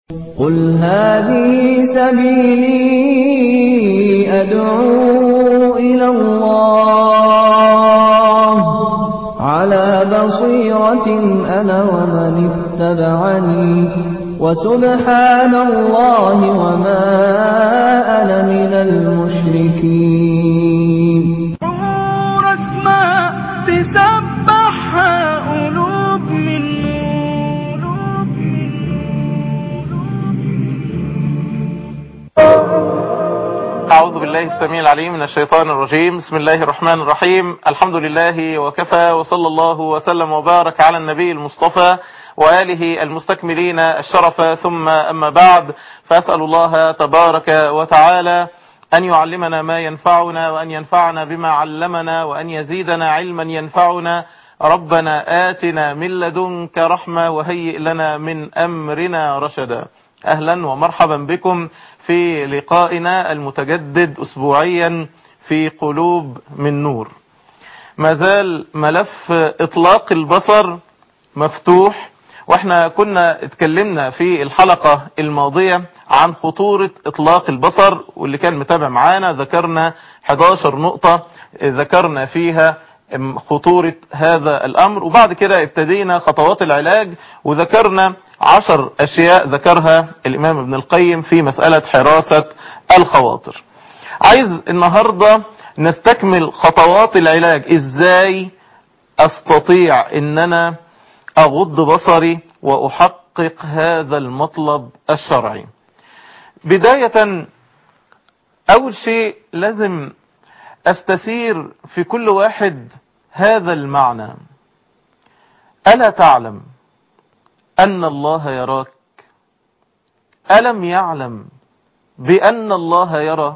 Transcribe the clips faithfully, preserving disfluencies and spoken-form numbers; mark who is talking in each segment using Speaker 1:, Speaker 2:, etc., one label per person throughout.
Speaker 1: قل هذه سبيلي أدعو إلى الله على بصيرة أنا ومن اتبعني وسبحان الله وما أنا من المشركين.
Speaker 2: عمر اسماء تسبحها قلوب من قلوب
Speaker 3: أعوذ بالله السميع العليم من الشيطان الرجيم. بسم الله الرحمن الرحيم. الحمد لله وكفى، وصلى الله وسلم وبارك على النبي المصطفى وآله المستكملين الشرف، ثم أما بعد، فأسأل الله تبارك وتعالى أن يعلمنا ما ينفعنا، وأن ينفعنا بما علمنا، وأن يزيدنا علما ينفعنا. ربنا آتنا من لدنك رحمة وهيئ لنا من أمرنا رشدا. أهلا ومرحبا بكم في لقائنا المتجدد أسبوعيا في قلوب من نور. ما زال ملف إطلاق البصر مفتوح، واحنا كنا اتكلمنا في الحلقة الماضية عن خطورة إطلاق البصر، واللي كان متابع معانا ذكرنا حداشر نقطة ذكرنا فيها خطورة هذا الأمر، وبعد كده ابتدينا خطوات العلاج وذكرنا عشر أشياء ذكرها الإمام ابن القيم في مسألة حراسة الخواطر. عايز النهاردة نستكمل خطوات العلاج، ازاي استطيع ان انا اغض بصري واحقق هذا المطلب الشرعي. بداية اول شيء لازم استثير في كل واحد هذا المعنى: ألا تعلم أن الله يراك؟ ألم يعلم بأن الله يرى؟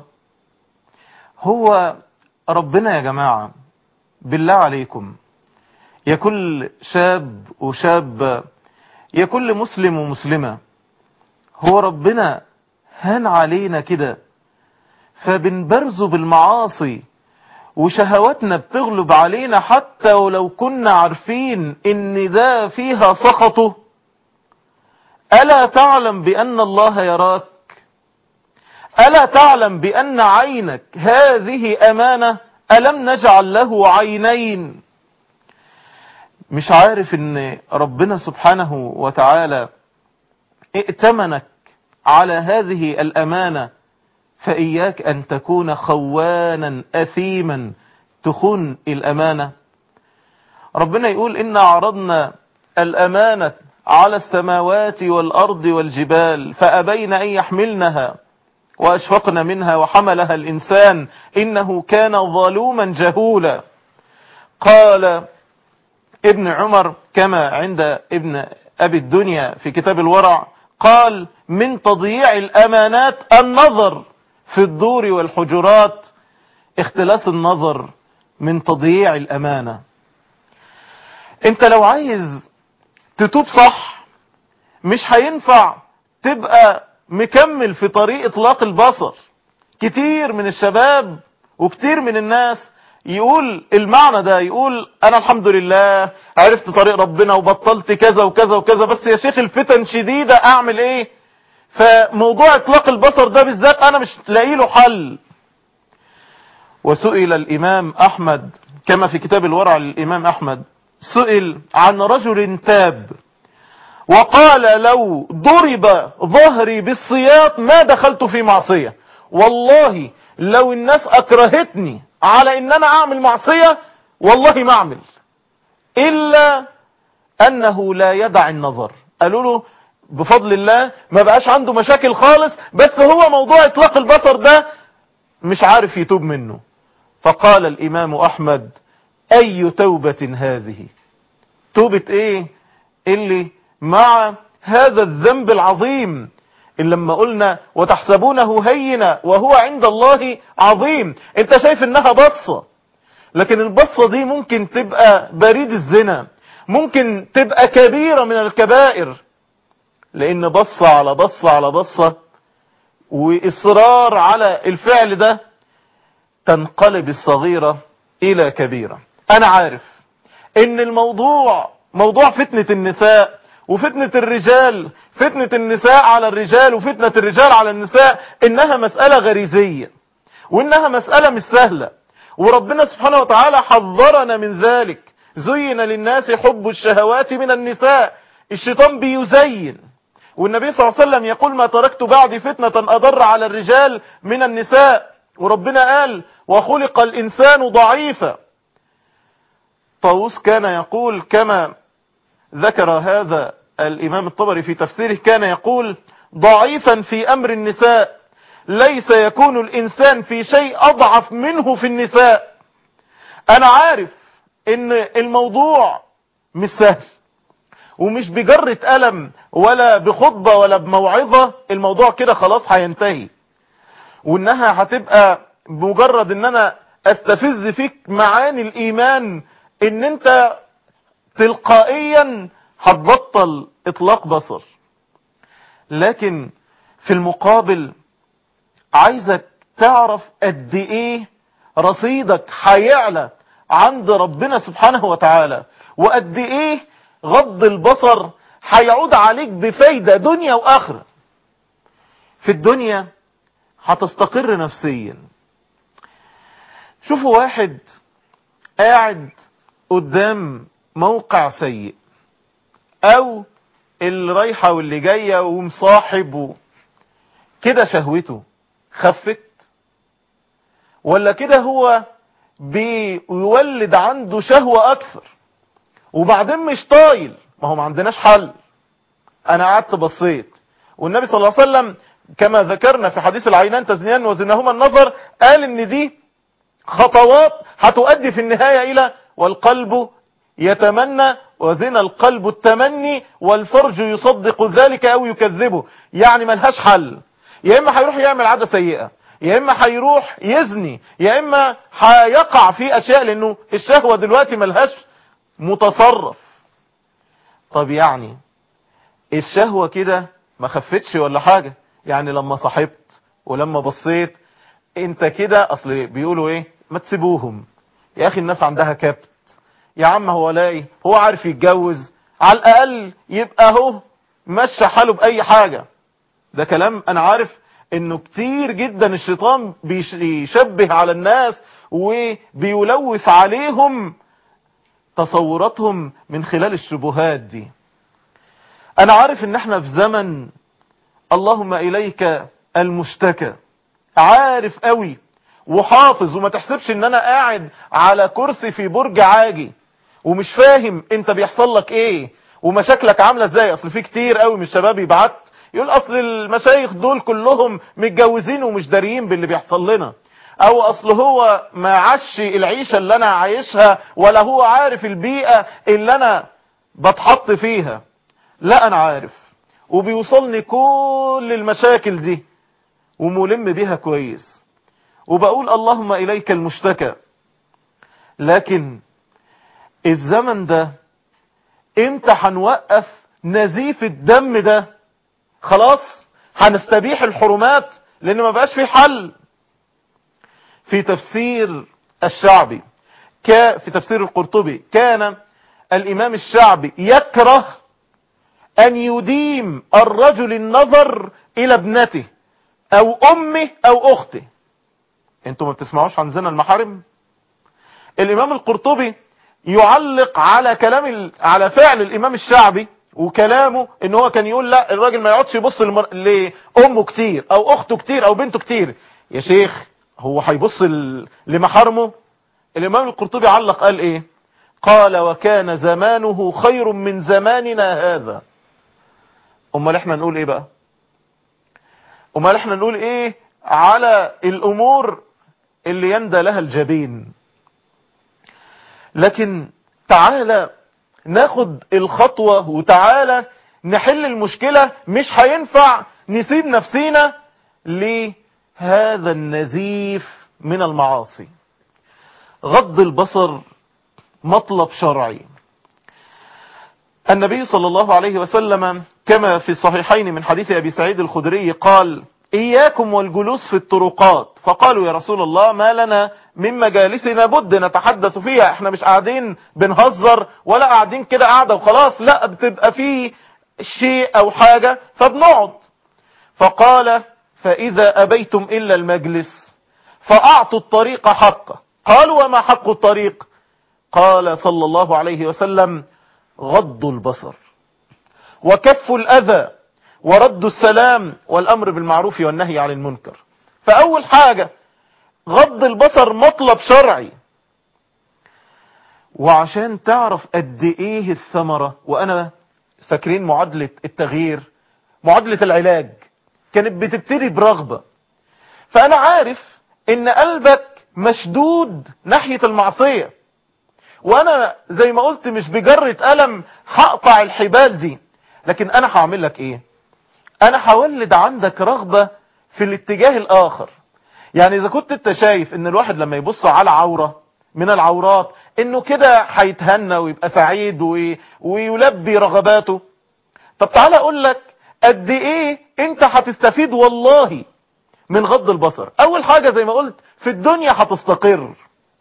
Speaker 3: هو ربنا يا جماعة بالله عليكم، يا كل شاب وشاب، يا كل مسلم ومسلمة، هو ربنا هان علينا كده فبنبرزه بالمعاصي وشهواتنا بتغلب علينا حتى ولو كنا عارفين ان ده فيها سخطه؟ ألا تعلم بأن الله يراك؟ ألا تعلم بأن عينك هذه أمانة؟ ألم نجعل له عينين؟ مش عارف ان ربنا سبحانه وتعالى ائتمنك على هذه الأمانة، فإياك أن تكون خوانا أثيما تخون الأمانة. ربنا يقول: إن عرضنا الأمانة على السماوات والأرض والجبال فأبين أن يحملنها وأشفقن منها وحملها الإنسان إنه كان ظلوما جهولا. قال ابن عمر كما عند ابن أبي الدنيا في كتاب الورع، قال: من تضييع الأمانات النظر في الدور والحجرات. اختلاس النظر من تضييع الأمانة. انت لو عايز تتوب صح مش هينفع تبقى مكمل في طريق اطلاق البصر. كتير من الشباب وكتير من الناس يقول المعنى ده، يقول انا الحمد لله عرفت طريق ربنا وبطلت كذا وكذا وكذا، بس يا شيخ الفتن شديدة، اعمل ايه؟ فموضوع اطلاق البصر ده بالذات انا مش لاقي له حل. وسئل الامام احمد كما في كتاب الورع للامام احمد، سئل عن رجل تاب وقال: لو ضرب ظهري بالسياط ما دخلت في معصية. والله لو الناس اكرهتني على ان انا اعمل معصية والله ما اعمل، الا انه لا يدع النظر. قالوا له بفضل الله ما بقاش عنده مشاكل خالص، بس هو موضوع اطلاق البصر ده مش عارف يتوب منه. فقال الامام احمد: اي توبة هذه؟ توبة ايه اللي مع هذا الذنب العظيم اللي لما قلنا وتحسبونه هينا وهو عند الله عظيم؟ انت شايف انها بصة، لكن البصة دي ممكن تبقى بريد الزنا، ممكن تبقى كبيرة من الكبائر، لان بصة على بصة على بصة واصرار على الفعل ده تنقلب الصغيرة الى كبيرة. انا عارف ان الموضوع موضوع فتنة النساء وفتنة الرجال، فتنة النساء على الرجال وفتنة الرجال على النساء، إنها مسألة غريزية وإنها مسألة مش سهلة، وربنا سبحانه وتعالى حذرنا من ذلك. زين للناس حب الشهوات من النساء، الشيطان بيزين، والنبي صلى الله عليه وسلم يقول ما تركت بعد فتنة أضر على الرجال من النساء، وربنا قال وخلق الإنسان ضعيفا. طاووس كان يقول كما ذكر هذا الإمام الطبري في تفسيره، كان يقول ضعيفا في أمر النساء، ليس يكون الإنسان في شيء أضعف منه في النساء. أنا عارف إن الموضوع مش سهل ومش بجرة ألم ولا بخطبة ولا بموعظة الموضوع كده خلاص هينتهي، وإنها هتبقى بمجرد إن أنا أستفز فيك معاني الإيمان إن أنت تلقائيا هتبطل إطلاق بصر. لكن في المقابل عايزك تعرف قد إيه رصيدك هيعلى عند ربنا سبحانه وتعالى، وقد إيه غض البصر هيعود عليك بفايدة دنيا وآخرة. في الدنيا هتستقر نفسيا. شوفوا واحد قاعد قدام موقع سيء، او اللي رايحة واللي جاية ومصاحب كده، شهوته خفت ولا كده هو بيولد عنده شهوة اكثر وبعدين مش طايل؟ ما هو ما عندناش حل. انا قعدت بصيت، والنبي صلى الله عليه وسلم كما ذكرنا في حديث العينان تزنيان وزناهما النظر قال ان دي خطوات هتؤدي في النهاية الى والقلب يتمنى وزن القلب التمني والفرج يصدق ذلك او يكذبه. يعني ملهاش حل، يا اما هيروح يعمل عادة سيئة، يا اما هيروح يزني، يا اما هيقع في اشياء، لانه الشهوة دلوقتي ملهاش متصرف. طب يعني الشهوة كده ما خفتش ولا حاجة؟ يعني لما صاحبت ولما بصيت انت كده، اصل بيقولوا ايه، ما تسيبوهم يا اخي، الناس عندها كبت يا عم، هو لاقي هو عارف يتجوز، على الاقل يبقى هو مشى حاله باي حاجة. ده كلام انا عارف انه كتير جدا الشيطان بيشبه على الناس وبيلوث عليهم تصوراتهم من خلال الشبهات دي. انا عارف ان احنا في زمن اللهم اليك المشتكى، عارف قوي وحافظ، وما تحسبش ان انا قاعد على كرسي في برج عاجي ومش فاهم انت بيحصل لك ايه ومشاكلك عاملة ازاي. اصل في كتير قوي من الشباب يبعت يقول اصل المشايخ دول كلهم متجوزين ومش داريين باللي بيحصل لنا، او اصل هو ما عاش العيشة اللي انا عايشها ولا هو عارف البيئة اللي انا بتحط فيها. لا انا عارف وبيوصلني كل المشاكل دي وملم بيها كويس وبقول اللهم اليك المشتكى. لكن الزمن ده امتى هنوقف نزيف الدم ده؟ خلاص هنستبيح الحرمات لان ما بقاش في حل. في تفسير الشعبي ك في تفسير القرطبي كان الامام الشعبي يكره ان يديم الرجل النظر الى ابنته او امه او اخته. انتوا ما بتسمعوش عن زنا المحارم؟ الامام القرطبي يعلق على كلام ال... على فعل الامام الشعبي وكلامه، ان هو كان يقول لا الراجل ما يقعدش يبص لمر... لامه كتير او اخته كتير او بنته كتير. يا شيخ هو هيبص ل... لمحارمه؟ الامام القرطبي علق قال ايه؟ قال وكان زمانه خير من زماننا هذا. امال احنا نقول ايه بقى؟ امال احنا نقول ايه على الامور اللي يندى لها الجبين؟ لكن تعالى ناخد الخطوة وتعالى نحل المشكلة. مش هينفع نسيب نفسينا لهذا النزيف من المعاصي. غض البصر مطلب شرعي. النبي صلى الله عليه وسلم كما في الصحيحين من حديث أبي سعيد الخدري قال إياكم والجلوس في الطرقات، فقالوا يا رسول الله ما لنا من مجالسنا بد نتحدث فيها، احنا مش قاعدين بنهزر ولا قاعدين كده قاعدة وخلاص، لا بتبقى فيه شيء او حاجة فبنقعد. فقال فاذا ابيتم الا المجلس فاعطوا الطريق حقه. قالوا وما حق الطريق؟ قال صلى الله عليه وسلم غض البصر وكف الاذى ورد السلام والامر بالمعروف والنهي عن المنكر. فاول حاجة غض البصر مطلب شرعي. وعشان تعرف قد ايه الثمرة، وانا فاكرين معادلة التغيير، معادلة العلاج كانت بتبتدي برغبة. فانا عارف ان قلبك مشدود ناحية المعصية، وانا زي ما قلت مش بجرة قلم هقطع الحبال دي، لكن انا هعمل لك ايه؟ انا هولد عندك رغبة في الاتجاه الاخر. يعني اذا كنت انت شايف ان الواحد لما يبص على عورة من العورات انه كده هيتهنى ويبقى سعيد وي... ويلبي رغباته، طب تعالى اقول لك قد ايه انت هتستفيد والله من غض البصر. اول حاجة زي ما قلت في الدنيا هتستقر،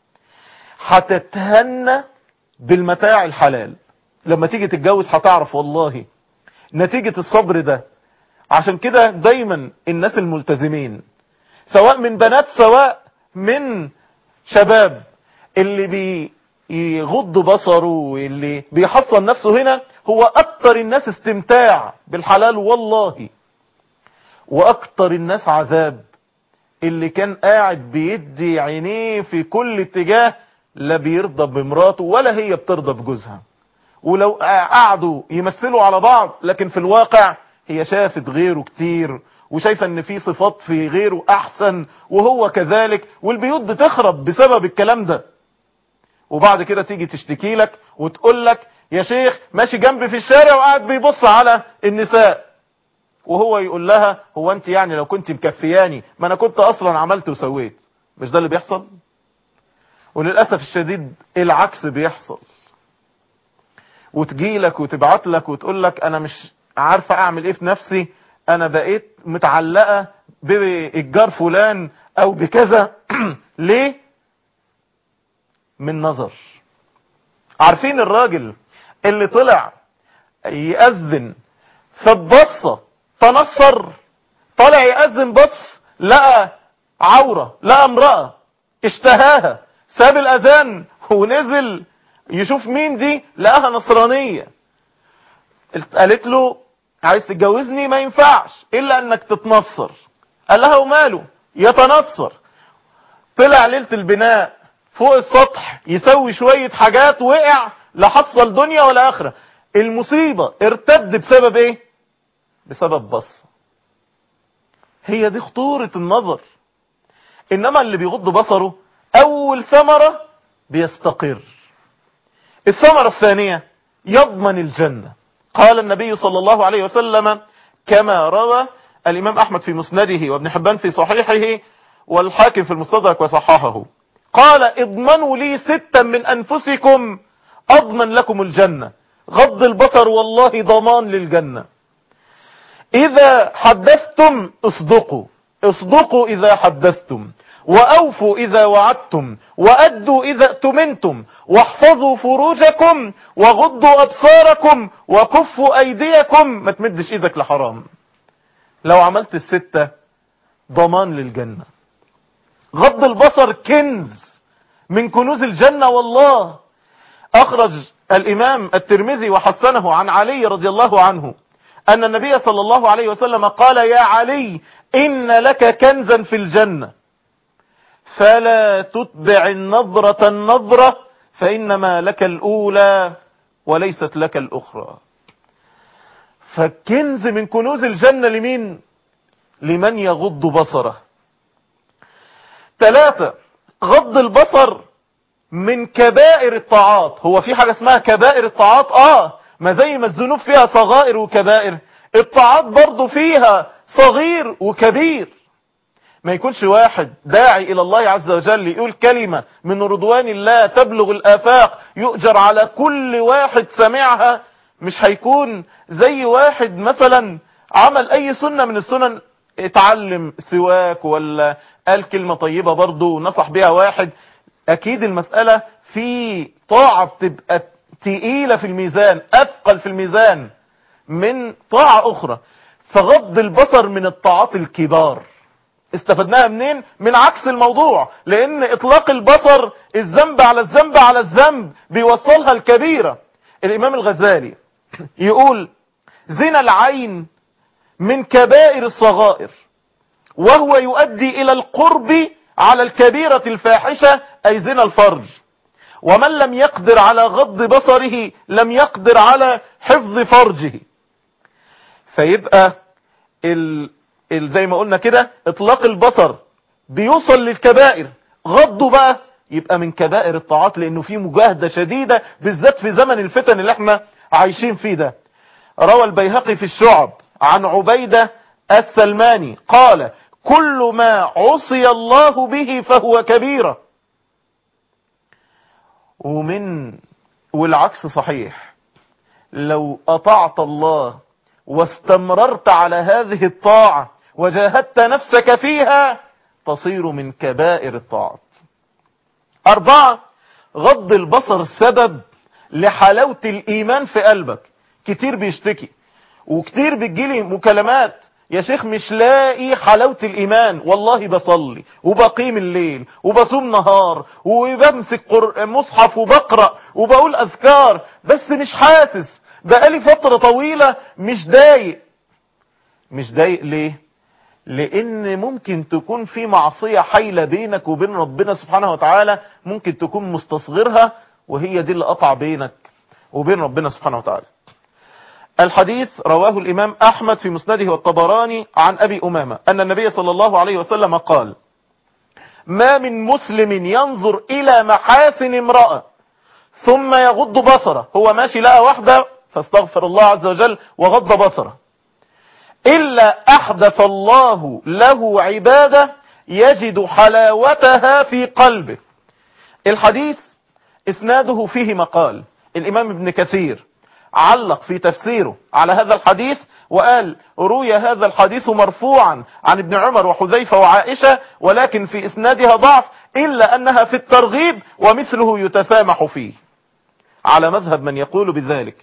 Speaker 3: هتتهنى بالمتاع الحلال. لما تيجي تتجوز هتعرف والله نتيجة الصبر ده. عشان كده دايما الناس الملتزمين سواء من بنات سواء من شباب اللي بيغض بصره واللي بيحصن نفسه هنا هو اكتر الناس استمتاع بالحلال والله، واكتر الناس عذاب اللي كان قاعد بيدي عينيه في كل اتجاه، لا بيرضى بمراته ولا هي بترضى بجوزها، ولو قعدوا يمثلوا على بعض لكن في الواقع هي شافت غيره كتير وشايفة ان في صفات في غيره احسن وهو كذلك، والبيوت بتخرب بسبب الكلام ده. وبعد كده تيجي تشتكي لك وتقول لك يا شيخ ماشي جنبي في الشارع وقاعد بيبص على النساء، وهو يقول لها هو انت يعني لو كنت مكفياني ما انا كنت اصلا عملت وسويت. مش ده اللي بيحصل؟ وللأسف الشديد العكس بيحصل. وتجيلك وتبعت لك وتقول لك انا مش عارفة اعمل ايه في نفسي، انا بقيت متعلقة بالجار فلان او بكذا. ليه؟ من نظر. عارفين الراجل اللي طلع يأذن فبصة تنصر، طلع يأذن بص لقى عورة، لقى امرأة اشتهاها، ساب الأذان ونزل يشوف مين دي، لقاها نصرانية. قالت له عايز تتجوزني؟ ما ينفعش الا انك تتنصر. قال لها وماله يتنصر. طلع ليلة البناء فوق السطح يسوي شوية حاجات، وقع لا حصل دنيا ولا اخرة. المصيبة ارتد بسبب ايه؟ بسبب بص. هي دي خطورة النظر. انما اللي بيغض بصره اول ثمرة بيستقر. الثمرة الثانية يضمن الجنة. قال النبي صلى الله عليه وسلم كما روى الامام احمد في مسنده وابن حبان في صحيحه والحاكم في المستدرك وصححه، قال اضمنوا لي ستا من انفسكم اضمن لكم الجنة. غض البصر والله ضمان للجنة. اذا حدثتم اصدقوا، اصدقوا اذا حدثتم، واوفوا اذا وعدتم، وادوا اذا اؤتمنتم، واحفظوا فروجكم، وغضوا ابصاركم، وكفوا ايديكم. ما تمدش ايدك لحرام. لو عملت الستة ضمان للجنة. غض البصر كنز من كنوز الجنة والله. اخرج الامام الترمذي وحسنه عن علي رضي الله عنه ان النبي صلى الله عليه وسلم قال يا علي ان لك كنزا في الجنة فلا تتبع النظرة النظرة فإنما لك الأولى وليست لك الأخرى. فالكنز من كنوز الجنة لمين؟ لمن يغض بصره. ثلاثة، غض البصر من كبائر الطاعات. هو في حاجة اسمها كبائر الطاعات؟ آه ما زي ما الذنوب فيها صغائر وكبائر، الطاعات برضو فيها صغير وكبير. ما يكونش واحد داعي الى الله عز وجل يقول كلمة من رضوان الله تبلغ الافاق يؤجر على كل واحد سمعها، مش هيكون زي واحد مثلا عمل اي سنة من السنن، اتعلم سواك ولا قال كلمة طيبة برضو ونصح بها واحد. اكيد المسألة في طاعة بتبقى تقيلة في الميزان، اثقل في الميزان من طاعة أخرى. فغض البصر من الطاعات الكبار استفدناها منين؟ من عكس الموضوع، لأن إطلاق البصر الذنب على الذنب على الذنب بيوصلها الكبيرة. الإمام الغزالي يقول زنا العين من كبائر الصغائر، وهو يؤدي إلى القرب على الكبيرة الفاحشة، أي زنا الفرج. ومن لم يقدر على غض بصره لم يقدر على حفظ فرجه. فيبقى ال... ال... زي ما قلنا كده اطلاق البصر بيوصل للكبائر، غضه بقى يبقى من كبائر الطاعات، لانه في مجاهدة شديدة بالذات في زمن الفتن اللي احنا عايشين فيه ده. روى البيهقي في الشعب عن عبيدة السلماني قال كل ما عصي الله به فهو كبيرة. ومن والعكس صحيح، لو أطعت الله واستمررت على هذه الطاعة وجاهدت نفسك فيها تصير من كبائر الطاعات. أربعة، غض البصر سبب لحلاوة الإيمان في قلبك. كتير بيشتكي وكتير بتجيلي مكالمات يا شيخ مش لاقي حلاوة الإيمان، والله بصلي وبقيم الليل وبصوم نهار وبمسك مصحف وبقرأ وبقول أذكار، بس مش حاسس، بقالي فترة طويلة مش دايق. مش دايق ليه؟ لأن ممكن تكون في معصية حيلة بينك وبين ربنا سبحانه وتعالى، ممكن تكون مستصغرها، وهي دي اللي قطع بينك وبين ربنا سبحانه وتعالى. الحديث رواه الإمام أحمد في مسنده والطبراني عن أبي أمامة أن النبي صلى الله عليه وسلم قال ما من مسلم ينظر إلى محاسن امرأة ثم يغض بصره، هو ماشي لقى واحدة فاستغفر الله عز وجل وغض بصره، إلا أحدث الله له عبادة يجد حلاوتها في قلبه. الحديث إسناده فيه مقال. الإمام ابن كثير علق في تفسيره على هذا الحديث وقال روي هذا الحديث مرفوعا عن ابن عمر وحذيفة وعائشة، ولكن في إسنادها ضعف، إلا أنها في الترغيب ومثله يتسامح فيه، على مذهب من يقول بذلك.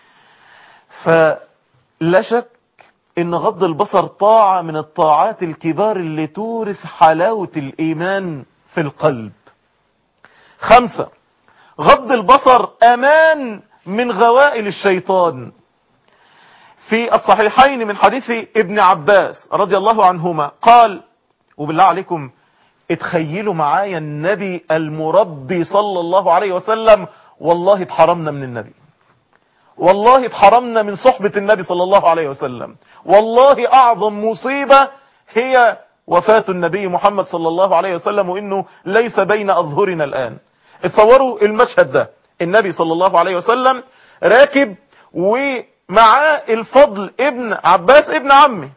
Speaker 3: فلا شك إن غض البصر طاعة من الطاعات الكبار اللي تورث حلاوة الإيمان في القلب. خمسة، غض البصر أمان من غوائل الشيطان. في الصحيحين من حديث ابن عباس رضي الله عنهما قال، وبالله عليكم اتخيلوا معايا النبي المربي صلى الله عليه وسلم، والله اتحرمنا من النبي، والله اتحرمنا من صحبة النبي صلى الله عليه وسلم، والله أعظم مصيبة هي وفاة النبي محمد صلى الله عليه وسلم، وإنه ليس بين أظهرنا الآن. اتصوروا المشهد ده، النبي صلى الله عليه وسلم راكب ومعاه الفضل ابن عباس ابن عمه،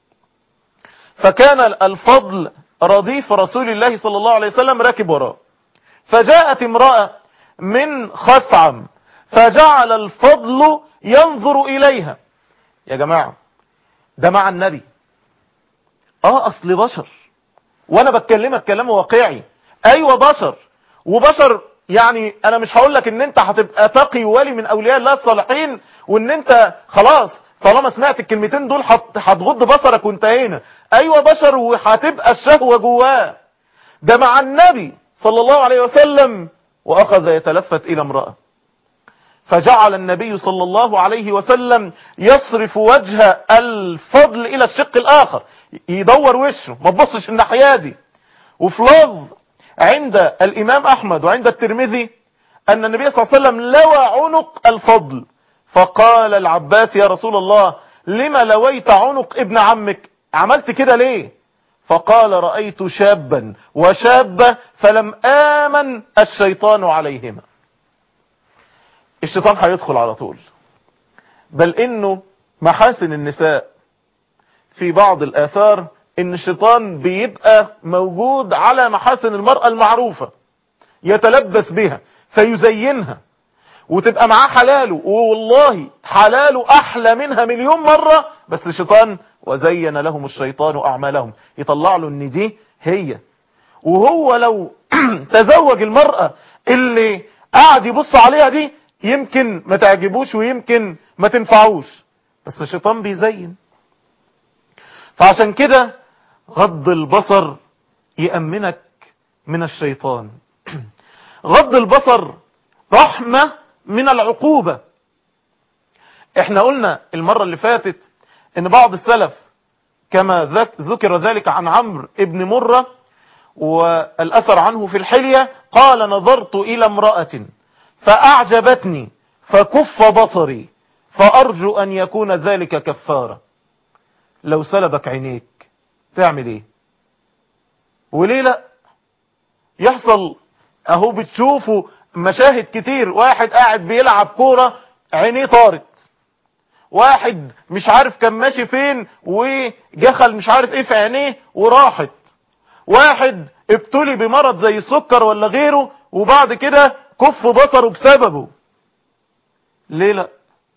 Speaker 3: فكان الفضل رديف رسول الله صلى الله عليه وسلم راكب وراه، فجاءت امرأة من خثعم فجعل الفضل ينظر إليها. يا جماعة ده مع النبي، اه اصل بشر، وانا بتكلمك كلام واقعي، ايوه بشر، وبشر يعني انا مش هقول لك ان انت هتبقى تقي ولي من اولياء الله الصالحين وان انت خلاص طالما سمعت الكلمتين دول هتغض بصرك وانتهينا. ايوه بشر وهتبقى الشهوة جواه. ده مع النبي صلى الله عليه وسلم واخذ يتلفت الى امرأة، فجعل النبي صلى الله عليه وسلم يصرف وجه الفضل الى الشق الاخر، يدور وشه ما تبصش الناحية دي. وفي لفظ عند الامام احمد وعند الترمذي ان النبي صلى الله عليه وسلم لوى عنق الفضل، فقال العباس يا رسول الله لما لويت عنق ابن عمك، عملت كده ليه؟ فقال رأيت شابا وشابة فلم آمن الشيطان عليهما. الشيطان هيدخل على طول، بل انه محاسن النساء في بعض الاثار ان الشيطان بيبقى موجود على محاسن المرأة المعروفة، يتلبس بها فيزينها وتبقى معاه حلاله، والله حلاله احلى منها مليون مرة، بس الشيطان وزين لهم الشيطان اعمالهم، يطلع له ان دي هي. وهو لو تزوج المرأة اللي قاعد يبص عليها دي يمكن ما تعجبوش ويمكن ما تنفعوش، بس الشيطان بيزين. فعشان كده غض البصر يأمنك من الشيطان. غض البصر رحمة من العقوبة. احنا قلنا المرة اللي فاتت ان بعض السلف كما ذكر ذلك عن عمرو ابن مرة والأثر عنه في الحلية، قال نظرت إلى امرأة فأعجبتني فكف بصري فأرجو أن يكون ذلك كفارة. لو سلبك عينيك تعمل ايه؟ وليه لا؟ يحصل اهو، بتشوفوا مشاهد كتير، واحد قاعد بيلعب كورة عينيه طارت، واحد مش عارف كان ماشي فين وجخل مش عارف ايه في عينيه وراحت، واحد ابتلي بمرض زي السكر ولا غيره وبعد كده كف بصره بسببه. ليه لا؟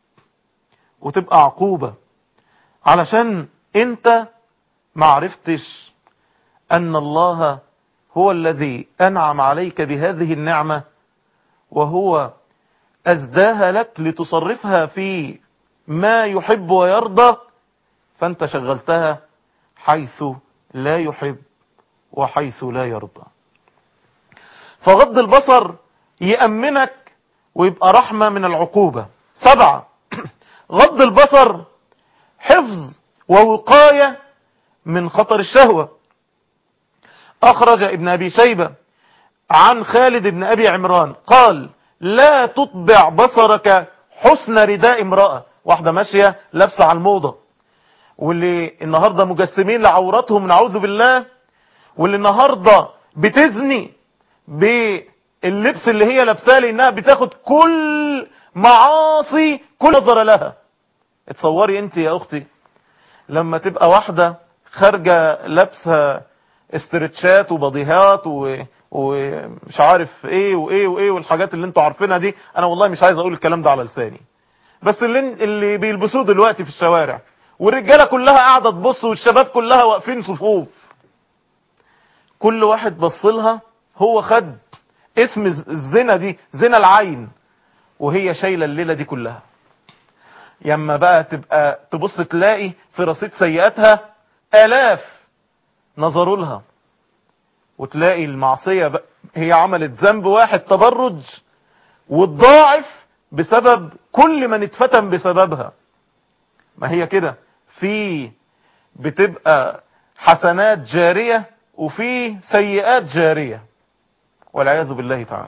Speaker 3: وتبقى عقوبة علشان انت معرفتش ان الله هو الذي انعم عليك بهذه النعمة، وهو ازداها لك لتصرفها في ما يحب ويرضى، فانت شغلتها حيث لا يحب وحيث لا يرضى. فغض البصر يأمنك ويبقى رحمة من العقوبة. سبعة، غض البصر حفظ ووقاية من خطر الشهوة. أخرج ابن أبي شيبة عن خالد بن أبي عمران قال لا تطبع بصرك حسن رداء امرأة. واحدة ماشية لابسة على الموضة، واللي النهاردة مجسمين لعورتهم نعوذ بالله، واللي النهاردة بتزني باللبس اللي هي لابساه لانها بتاخد كل معاصي كل نظر لها. اتصوري انت يا اختي لما تبقى واحدة خارجة لابسة استرتشات وبضيهات و... ومش عارف ايه وايه وايه والحاجات اللي انتوا عارفينها دي. انا والله مش عايز اقول الكلام ده على لساني، بس اللي, اللي بيلبسوه دلوقتي في الشوارع، والرجالة كلها قاعدة تبص والشباب كلها واقفين صفوف، كل واحد بصلها هو خد اسم الزنا دي زنا العين، وهي شايلة الليلة دي كلها. يما بقى تبقى تبص تلاقي في رصيد سيئاتها آلاف نظروا لها، وتلاقي المعصية بقى هي عملت ذنب واحد تبرج والضاعف بسبب كل من اتفتن بسببها. ما هي كده، في بتبقى حسنات جارية وفي سيئات جارية والعياذ بالله تعالى.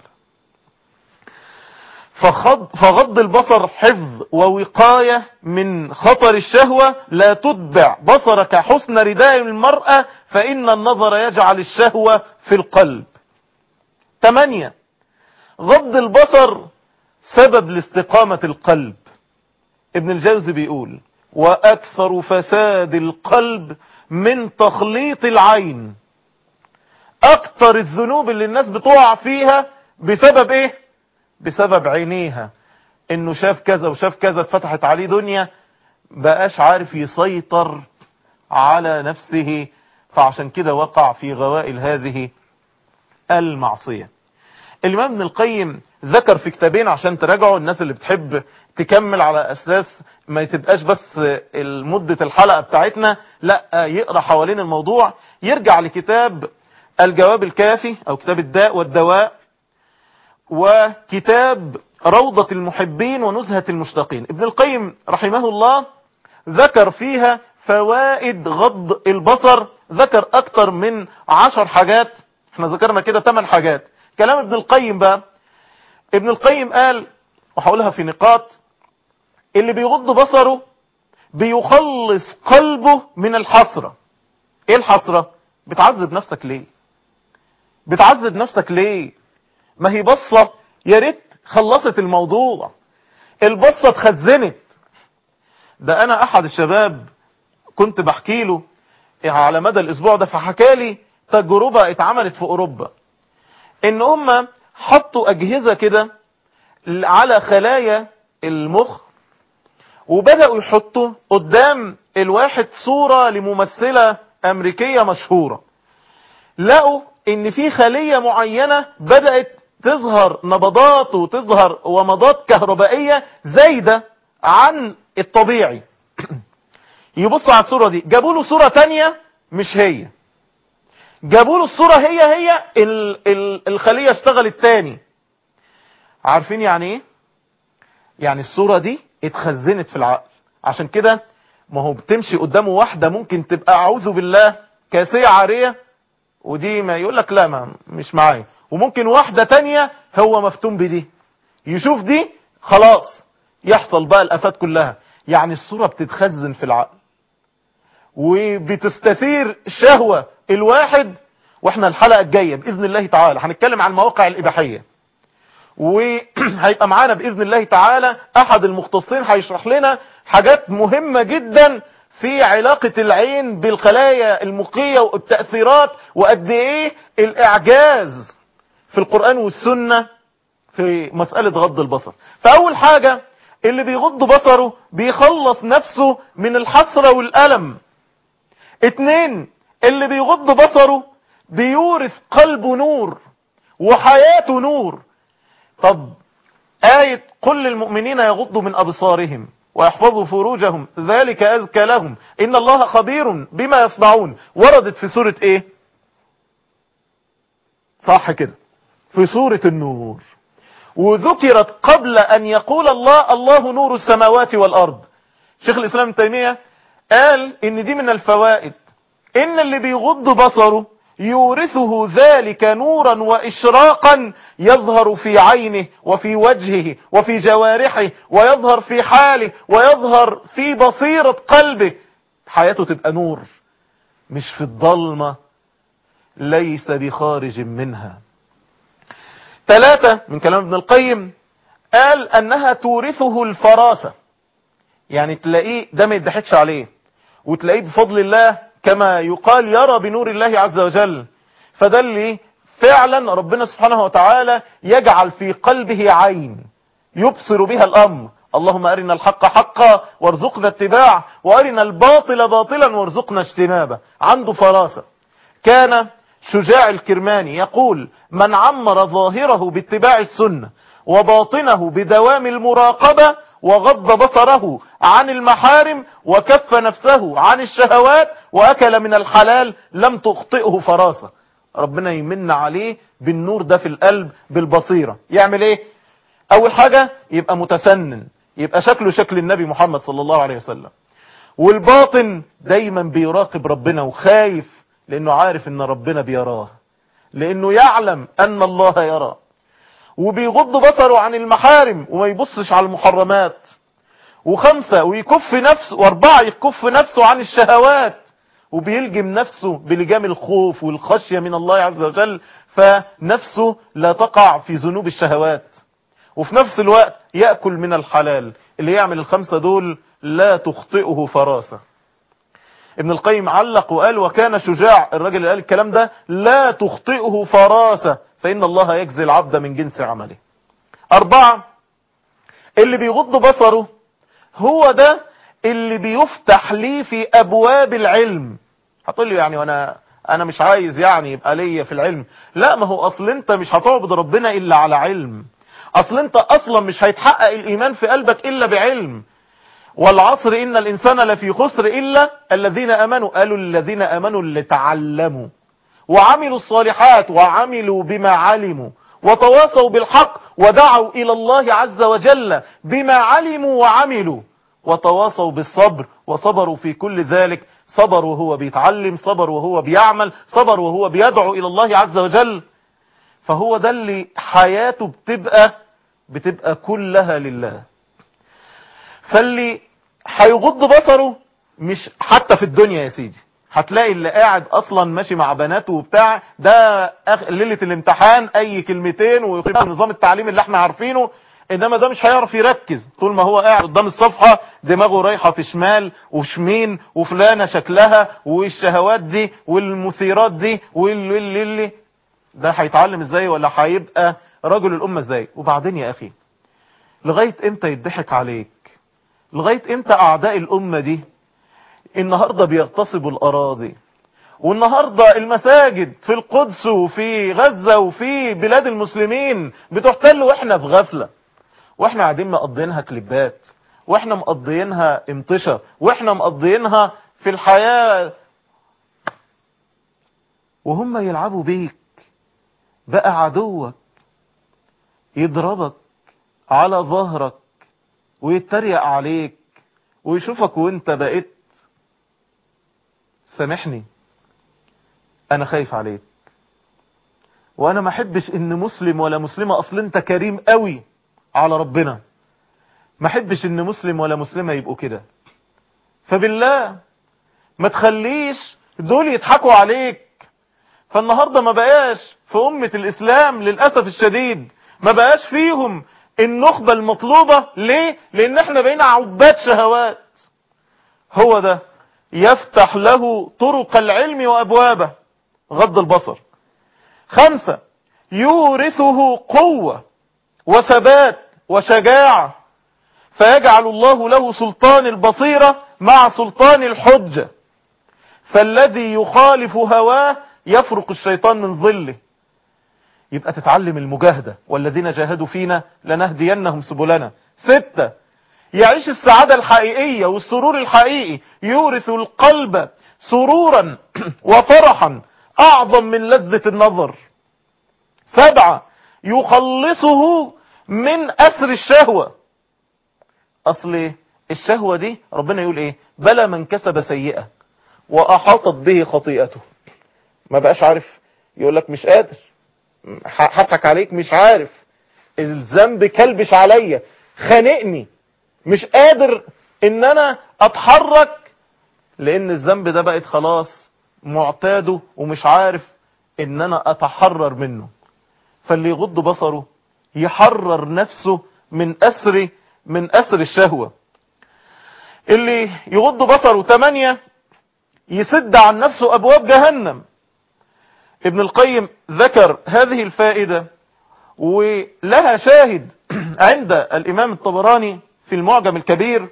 Speaker 3: فخض فغض البصر حفظ ووقاية من خطر الشهوة. لا تتبع بصرك حسن رداء المرأة فإن النظر يجعل الشهوة في القلب. ثمانية، غض البصر سبب لاستقامة القلب. ابن الجوزي بيقول وأكثر فساد القلب من تخليط العين. أكثر الذنوب اللي الناس بتقع فيها بسبب ايه؟ بسبب عينيها، انه شاف كذا وشاف كذا اتفتحت عليه دنيا بقاش عارف يسيطر على نفسه، فعشان كده وقع في غوائل هذه المعصية. الإمام ابن القيم ذكر في كتابين عشان تراجعوا الناس اللي بتحب تكمل على أساس ما تبقاش بس مدة الحلقة بتاعتنا، لا يقرأ حوالين الموضوع. يرجع لكتاب الجواب الكافي أو كتاب الداء والدواء، وكتاب روضة المحبين ونزهة المشتاقين. ابن القيم رحمه الله ذكر فيها فوائد غض البصر، ذكر أكتر من عشر حاجات، احنا ذكرنا كده ثمان حاجات. كلام ابن القيم بقى، ابن القيم قال وحاولها في نقاط: اللي بيغض بصره بيخلص قلبه من الحسرة. ايه الحسرة؟ بتعذب نفسك ليه؟ بتعذب نفسك ليه؟ ما هي بصة يا ريت خلصت الموضوع، البصة اتخزنت. ده انا احد الشباب كنت بحكي له على مدى الاسبوع ده، فحكالي تجربة اتعملت في اوروبا، ان هم حطوا اجهزة كده على خلايا المخ، وبدأوا يحطوا قدام الواحد صورة لممثلة امريكية مشهورة. لقوا ان في خلية معينة بدأت تظهر نبضات وتظهر ومضات كهربائية زايدة عن الطبيعي. يبصوا على الصورة دي، جابوا له صورة تانية مش هي، جابوا له الصورة هي هي ال ال الخلية اشتغلت تاني. عارفين يعني ايه؟ يعني الصورة دي اتخزنت في العقل. عشان كده ما هو بتمشي قدامه واحدة ممكن تبقى اعوذ بالله كاسية عارية، ودي ما يقول لك لا ما مش معايا، وممكن واحدة تانية هو مفتون بدي، يشوف دي خلاص يحصل بقى الافات كلها. يعني الصورة بتتخزن في العقل وبتستثير شهوة الواحد. واحنا الحلقة الجاية بإذن الله تعالى هنتكلم عن المواقع الإباحية، وهيبقى معانا بإذن الله تعالى أحد المختصين هيشرح لنا حاجات مهمة جدا في علاقة العين بالخلايا المخية والتأثيرات، وقد ايه الإعجاز في القرآن والسنة في مسألة غض البصر. فأول حاجة اللي بيغض بصره بيخلص نفسه من الحسرة والألم. اتنين، اللي بيغض بصره بيورث قلبه نور وحياته نور. طب آية قل للمؤمنين يغضوا من أبصارهم ويحفظوا فروجهم ذلك أزكى لهم إن الله خبير بما يصنعون، وردت في سورة ايه؟ صح كده، في سورة النور، وذكرت قبل أن يقول الله الله نور السماوات والأرض. شيخ الإسلام ابن تيمية قال إن دي من الفوائد، إن اللي بيغض بصره يورثه ذلك نورا وإشراقا يظهر في عينه وفي وجهه وفي جوارحه، ويظهر في حاله، ويظهر في بصيرة قلبه. حياته تبقى نور مش في الضلمة، ليس بخارج منها. ثلاثة من كلام ابن القيم قال أنها تورثه الفراسة، يعني تلاقيه ده ما يضحكش عليه، وتلاقيه بفضل الله كما يقال يرى بنور الله عز وجل. فده اللي فعلا ربنا سبحانه وتعالى يجعل في قلبه عين يبصر بها الأمر. اللهم أرنا الحق حقا وارزقنا اتباعه، وأرنا الباطل باطلا وارزقنا اجتنابه. عنده فراسة. كان شجاع الكرماني يقول من عمر ظاهره باتباع السنة وباطنه بدوام المراقبة وغض بصره عن المحارم وكف نفسه عن الشهوات وأكل من الحلال لم تخطئه فراسة. ربنا يمن عليه بالنور ده في القلب بالبصيرة. يعمل ايه؟ اول حاجة يبقى متسنن، يبقى شكله شكل النبي محمد صلى الله عليه وسلم. والباطن دايما بيراقب ربنا وخايف، لانه عارف ان ربنا بيراه، لانه يعلم ان الله يرى. وبيغض بصره عن المحارم وما يبصش على المحرمات. وخمسة ويكف نفسه، واربعة يكف نفسه عن الشهوات، وبيلجم نفسه بلجام الخوف والخشية من الله عز وجل، فنفسه لا تقع في ذنوب الشهوات. وفي نفس الوقت يأكل من الحلال. اللي يعمل الخمسة دول لا تخطئه فراسة. ابن القيم علق وقال وكان شجاع الرجل اللي قال الكلام ده لا تخطئه فراسة فإن الله يجزي العبد من جنس عمله. أربعة، اللي بيغض بصره هو ده اللي بيفتح ليه في أبواب العلم. هتقول لي يعني وانا انا مش عايز يعني يبقى ليا في العلم. لا، ما هو اصل انت مش هتعبد ربنا الا على علم. اصل انت اصلا مش هيتحقق الايمان في قلبك الا بعلم. والعصر ان الانسان لفي خسر الا الذين امنوا. قالوا الذين امنوا اللي تعلموا وعملوا الصالحات وعملوا بما علموا وتواصوا بالحق ودعوا الى الله عز وجل بما علموا وعملوا وتواصوا بالصبر وصبروا في كل ذلك. صبر وهو بيتعلم، صبر وهو بيعمل، صبر وهو بيدعو إلى الله عز وجل. فهو ده اللي حياته بتبقى بتبقى كلها لله. فاللي هيغض بصره مش حتى في الدنيا يا سيدي، هتلاقي اللي قاعد اصلا ماشي مع بناته وبتاع ده ليلة الامتحان اي كلمتين ويقرأ نظام التعليم اللي احنا عارفينه، انما ده مش هيعرف يركز طول ما هو قاعد قدام الصفحة، دماغه رايحة في شمال وشمين وفلانة شكلها والشهوات دي والمثيرات دي واللي ده هيتعلم ازاي ولا هيبقى رجل الامة ازاي؟ وبعدين يا اخي لغاية امتى يضحك عليك؟ لغاية امتى اعداء الامة دي النهاردة بيغتصبوا الاراضي، والنهاردة المساجد في القدس وفي غزة وفي بلاد المسلمين بتحتل واحنا في غفلة، واحنا قاعدين مقضينها كليبات، واحنا مقضيينها امطشة، واحنا مقضيينها في الحياة، وهم يلعبوا بيك. بقى عدوك يضربك على ظهرك ويتريق عليك ويشوفك وانت بقيت، سامحني انا خايف عليك، وانا ما احبش ان مسلم ولا مسلمة، اصل انت كريم قوي على ربنا، ما احبش ان مسلم ولا مسلمة يبقوا كده. فبالله ما تخليش دول يضحكوا عليك. فالنهاردة ما بقاش في أمة الإسلام للأسف الشديد ما بقاش فيهم النخبة المطلوبة. ليه؟ لأن احنا بقينا عباد شهوات. هو ده يفتح له طرق العلم وأبوابه، غض البصر. خمسة، يورثه قوة وثبات وشجاعة، فيجعل الله له سلطان البصيرة مع سلطان الحجة، فالذي يخالف هواه يفرق الشيطان من ظله. يبقى تتعلم المجاهدة، والذين جاهدوا فينا لنهدينهم سبلنا. ستة، يعيش السعادة الحقيقية والسرور الحقيقي، يورث القلب سرورا وفرحا أعظم من لذة النظر. سبعة، يخلصه من أسر الشهوة. أصل الشهوة دي ربنا يقول إيه؟ بلى من كسب سيئة وأحاطت به خطيئته. ما بقاش عارف، يقول لك مش قادر، حقك عليك، مش عارف، الذنب كلبش عليا، خانقني، مش قادر ان انا اتحرك، لان الذنب ده بقت خلاص معتاده ومش عارف ان انا اتحرر منه. فاللي يغض بصره يحرر نفسه من اسر من اسر الشهوة. اللي يغض بصره تمانية، يسد عن نفسه ابواب جهنم. ابن القيم ذكر هذه الفائدة ولها شاهد عند الإمام الطبراني في المعجم الكبير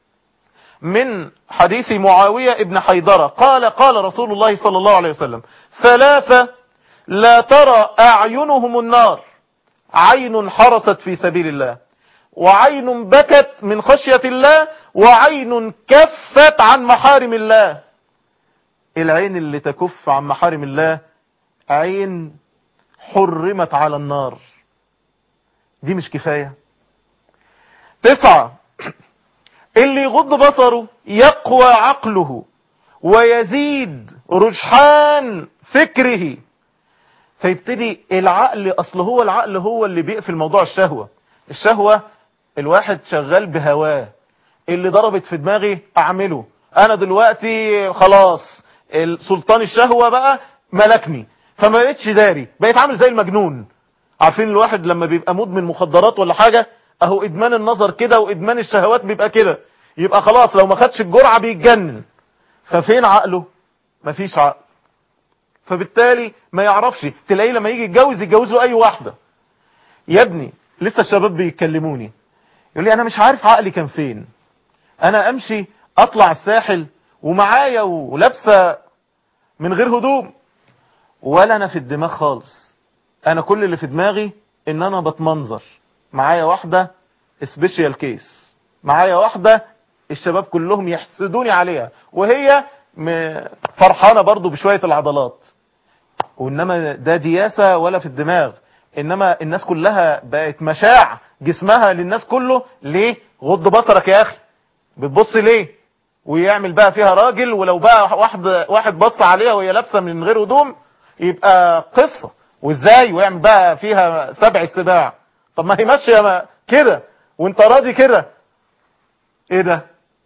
Speaker 3: من حديث معاوية ابن حيدرة قال قال رسول الله صلى الله عليه وسلم: ثلاثة لا ترى أعينهم النار، عين حرست في سبيل الله، وعين بكت من خشية الله، وعين كفت عن محارم الله. العين اللي تكف عن محارم الله عين حرمت على النار، دي مش كفاية؟ تسعة، اللي يغض بصره يقوى عقله ويزيد رجحان فكره، فيبتدي العقل، اصل هو العقل هو اللي بيقفل موضوع الشهوة. الشهوة الواحد شغال بهواه، اللي ضربت في دماغي اعمله، انا دلوقتي خلاص سلطان الشهوة بقى ملكني، فما بقتش داري، بقيت عامل زي المجنون. عارفين الواحد لما بيبقى مدمن مخدرات ولا حاجة، اهو ادمان النظر كده وادمان الشهوات بيبقى كده، يبقى خلاص لو ما خدش الجرعة بيتجنن. ففين عقله؟ مفيش عقل، فبالتالي ما يعرفش. تلاقيه لما يجي يتجوز يتجوز له اي واحدة. يا ابني لسه الشباب بيكلموني يقول لي انا مش عارف عقلي كان فين، انا امشي اطلع الساحل ومعايا ولابسه من غير هدوم، ولا انا في الدماغ خالص، انا كل اللي في دماغي ان انا بتمنظر، معايا واحدة سبيشيال كيس، معايا واحدة الشباب كلهم يحسدوني عليها، وهي فرحانة برضو بشوية العضلات، وانما ده دياسة ولا في الدماغ. انما الناس كلها بقت مشاع جسمها للناس كله. ليه؟ غض بصرك يا اخي، بتبص ليه؟ ويعمل بقى فيها راجل، ولو بقى واحد واحد بص عليها وهي لابسه من غير هدوم يبقى قصة، وازاي؟ ويعمل بقى فيها سبع السباع. طب ما هي ماشيه كده وانت راضي كده، ايه ده؟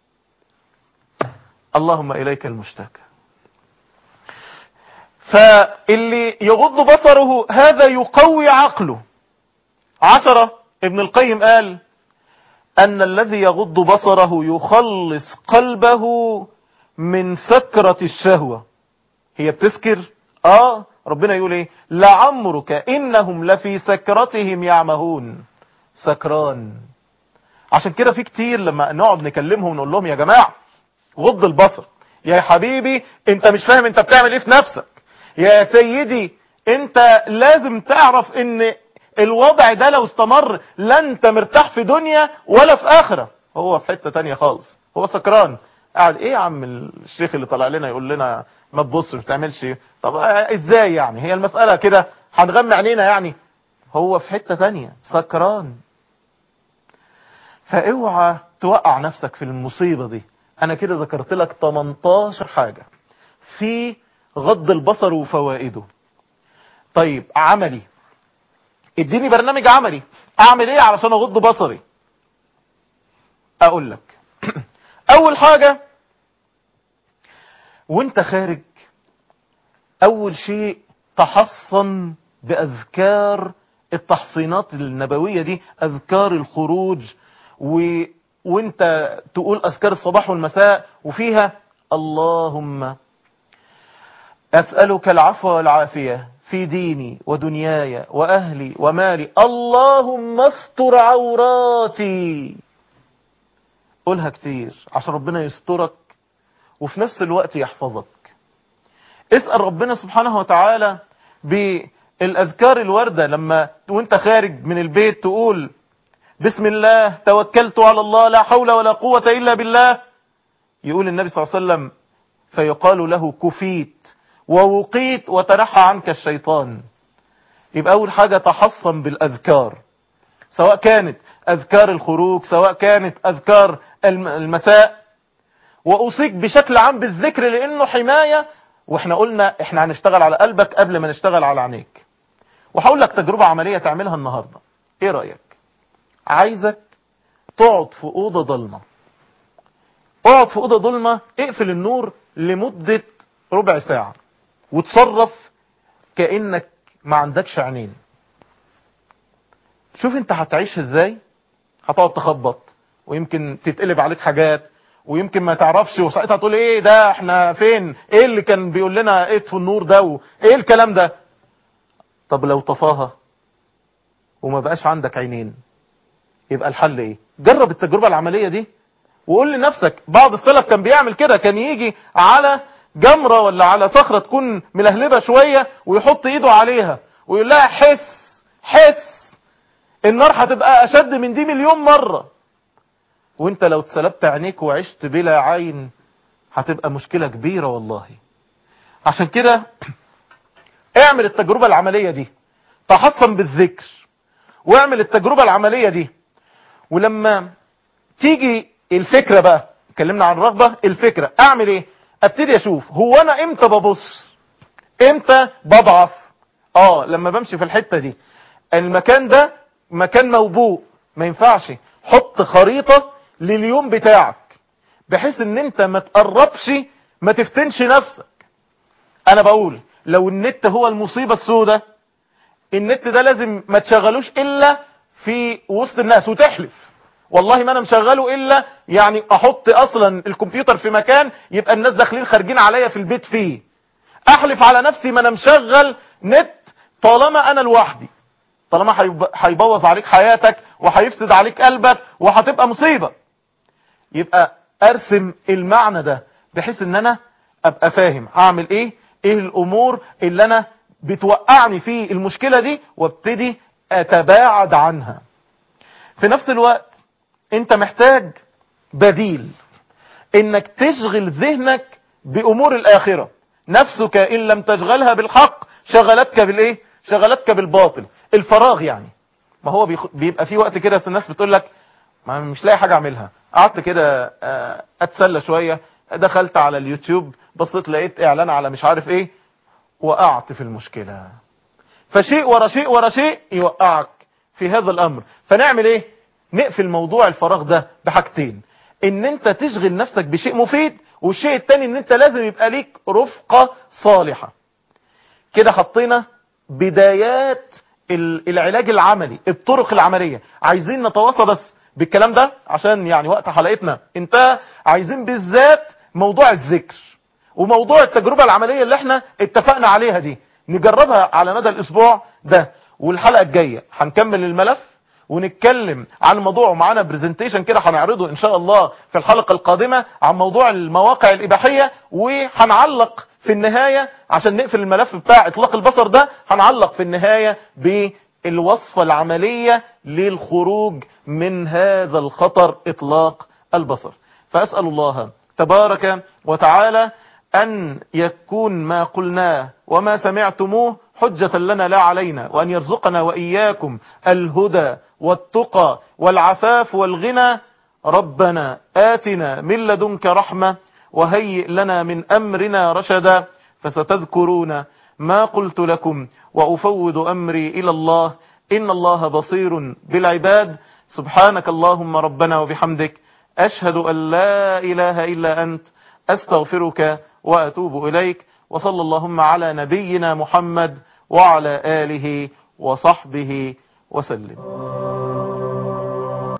Speaker 3: اللهم اليك المشتكى. فاللي يغض بصره هذا يقوي عقله. عشرة، ابن القيم قال أن الذي يغض بصره يخلص قلبه من سكرة الشهوة. هي بتسكر؟ آه، ربنا يقول إيه؟ لعمرك إنهم لفي سكرتهم يعمهون. سكران. عشان كده في كتير لما نقعد نكلمهم ونقول لهم يا جماعة غض البصر، يا حبيبي انت مش فاهم انت بتعمل ايه في نفسك، يا سيدي انت لازم تعرف ان الوضع ده لو استمر لا انت مرتاح في دنيا ولا في اخرة. هو في حتة تانية خالص، هو سكران قاعد. ايه يا عم الشيخ اللي طلع لنا يقول لنا ما تبصش ما تعملش؟ طب ازاي يعني؟ هي المسألة كده هنغمى عينينا يعني؟ هو في حتة تانية سكران. فاوعى توقع نفسك في المصيبة دي. انا كده ذكرت لك تمنتاشر حاجة في غض البصر وفوائده. طيب عملي، اديني برنامج عملي اعمل ايه علشان اغض بصري؟ اقول لك اول حاجة وانت خارج، اول شيء تحصن باذكار التحصينات النبوية دي، اذكار الخروج، و... وانت تقول اذكار الصباح والمساء وفيها اللهم اسألك العفو والعافية في ديني ودنياي واهلي ومالي، اللهم استر عوراتي. قولها كتير عشان ربنا يسترك وفي نفس الوقت يحفظك. اسأل ربنا سبحانه وتعالى بالأذكار الوردة، لما وانت خارج من البيت تقول بسم الله توكلت على الله لا حول ولا قوة إلا بالله، يقول النبي صلى الله عليه وسلم فيقال له كفيت ووقيت وتنحى عنك الشيطان. يبقى أول حاجة تحصن بالأذكار، سواء كانت أذكار الخروج سواء كانت أذكار المساء. وأوصيك بشكل عام بالذكر لأنه حماية، واحنا قلنا احنا هنشتغل على قلبك قبل ما نشتغل على عينيك. وهقول لك تجربة عملية تعملها النهاردة. ايه رأيك؟ عايزك تقعد في أوضة ضلمة، اقعد في أوضة ضلمة، اقفل النور لمدة ربع ساعة وتصرف كأنك ما عندكش عينين. شوف انت هتعيش ازاي. هتقعد تخبط ويمكن تتقلب عليك حاجات ويمكن ما تعرفش، وساعتها تقول ايه ده احنا فين؟ ايه اللي كان بيقول لنا ايه في النور ده وايه الكلام ده؟ طب لو طفاها وما بقاش عندك عينين يبقى الحل ايه؟ جرب التجربة العملية دي وقول لنفسك. بعض السلف كان بيعمل كده، كان يجي على جمرة ولا على صخرة تكون ملهلبة شوية ويحط ايده عليها ويقول لها حس حس، النار هتبقى اشد من دي مليون مرة. وانت لو اتسلبت عينيك وعشت بلا عين هتبقى مشكلة كبيرة والله. عشان كده اعمل التجربة العملية دي، تحصن بالذكر واعمل التجربة العملية دي. ولما تيجي الفكرة بقى، اتكلمنا عن الرغبة، الفكرة اعمل ايه؟ ابتدي اشوف هو انا امتى ببص، امتى بضعف. اه لما بمشي في الحتة دي المكان ده مكان موبوء ما ينفعش. حط خريطة لليوم بتاعك بحيث ان انت ما تقربش، ما تفتنش نفسك. انا بقول لو النت هو المصيبة السوداء، النت ده لازم ما تشغلوش الا في وسط الناس وتحلف والله ما انا مشغله الا يعني احط اصلا الكمبيوتر في مكان يبقى الناس داخلين خارجين عليا في البيت فيه. احلف على نفسي ما انا مشغل نت طالما انا لوحدي، طالما هيبوظ عليك حياتك وهيفسد عليك قلبك وهتبقى مصيبة. يبقى ارسم المعنى ده بحيث ان انا ابقى فاهم اعمل ايه، ايه الامور اللي انا بتوقعني في المشكلة دي وابتدي اتباعد عنها. في نفس الوقت انت محتاج بديل، انك تشغل ذهنك بامور الاخرة. نفسك ان لم تشغلها بالحق شغلتك بالايه؟ شغلتك بالباطل. الفراغ يعني، ما هو بيبقى في وقت كده الناس بتقول لك ما مش لاقي حاجة اعملها، قعدت كده اتسلى شوية، دخلت على اليوتيوب بصيت لقيت اعلان على مش عارف ايه، وقعت في المشكلة. فشيء ورا شيء ورا شيء يوقعك في هذا الامر. فنعمل ايه؟ نقفل موضوع الفراغ ده بحاجتين، ان انت تشغل نفسك بشيء مفيد، والشيء التاني ان انت لازم يبقى ليك رفقة صالحة. كده حطينا بدايات العلاج العملي، الطرق العملية. عايزين نتواصى بس بالكلام ده عشان يعني وقت حلقتنا انت. عايزين بالذات موضوع الذكر وموضوع التجربة العملية اللي احنا اتفقنا عليها دي نجربها على مدى الاسبوع ده. والحلقة الجاية هنكمل الملف ونتكلم عن موضوع، معانا برزنتيشن كده هنعرضه ان شاء الله في الحلقة القادمة عن موضوع المواقع الاباحية. وهنعلق في النهاية عشان نقفل الملف بتاع اطلاق البصر ده، هنعلق في النهاية ب الوصفة العملية للخروج من هذا الخطر إطلاق البصر. فأسأل الله تبارك وتعالى أن يكون ما قلناه وما سمعتموه حجة لنا لا علينا، وأن يرزقنا وإياكم الهدى والتقى والعفاف والغنى. ربنا آتنا من لدنك رحمة وهيئ لنا من أمرنا رشدا. فستذكرون ما قلت لكم وأفوض أمري إلى الله، إن الله بصير بالعباد. سبحانك اللهم ربنا وبحمدك، أشهد أن لا إله إلا أنت، أستغفرك وأتوب إليك. وصلى اللهم على نبينا محمد وعلى آله وصحبه وسلم.